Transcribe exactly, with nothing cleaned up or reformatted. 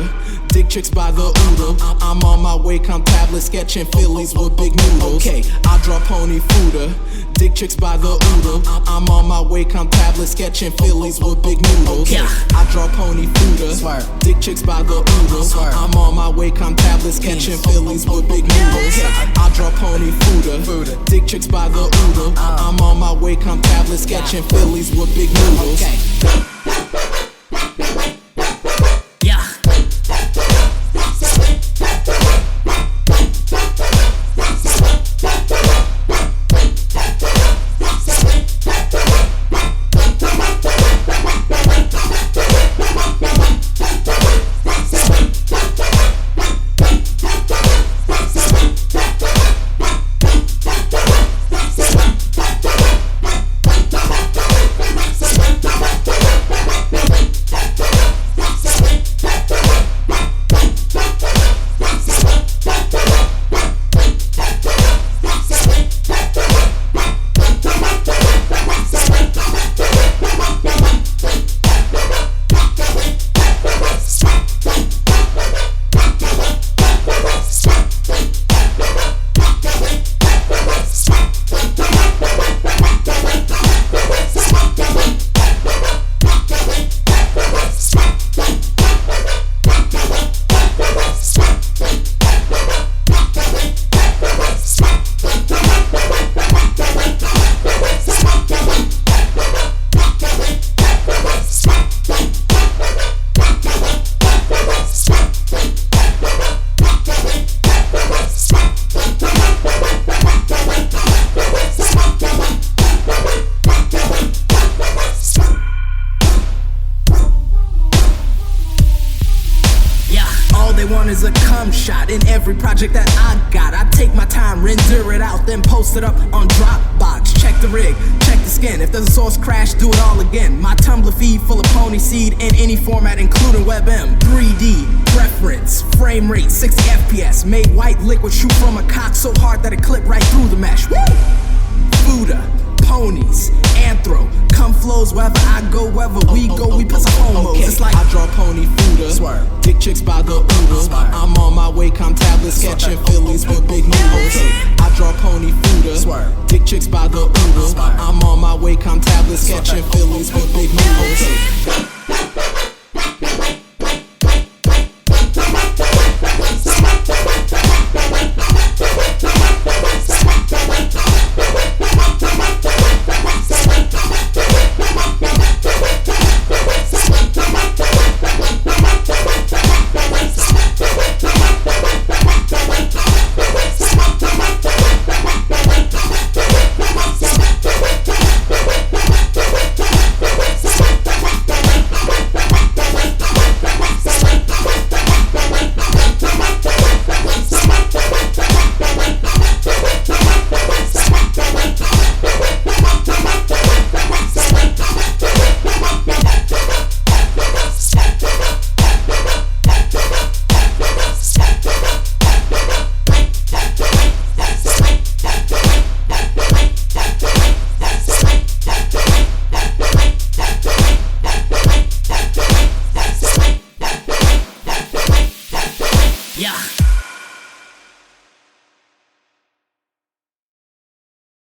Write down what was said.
Dick chicks by the oodle. I'm on my way, count tablets, sketching Phillies with big noodles. Okay, I draw pony fooder. Dick chicks by the oodle. I'm on my way, count tablets, sketching Phillies with big noodles. Yeah. I draw pony fooder. Dick chicks by the oodle. I'm on my way, count tablets, sketching Phillies with big noodles. I draw pony fooder. Dick chicks by the oodle. I'm on my way, count tablets, sketching Phillies with big noodles. Yeah. They want is a cum shot in every project that I got. I take my time, render it out, then post it up on Dropbox. Check the rig, check the skin. If there's a source crash, do it all again. My Tumblr feed full of pony seed in any format, including WebM. three D, preference, frame rate, sixty F P S. Made white liquid shoot from a cock so hard that it clipped right through the mesh. Woo! Fuda, ponies, anthro, cum flows wherever I go, wherever we go, we put some homos. Okay, it's like I draw pony fooder. Swerve. Dick chicks by the oodle. I'm on my way, count tablets, sketching Phillies with big noodles. I draw pony fooder. Swerve. Dick chicks by the oodle. I'm on my way, count tablets, sketching Phillies with big noodles. yeah.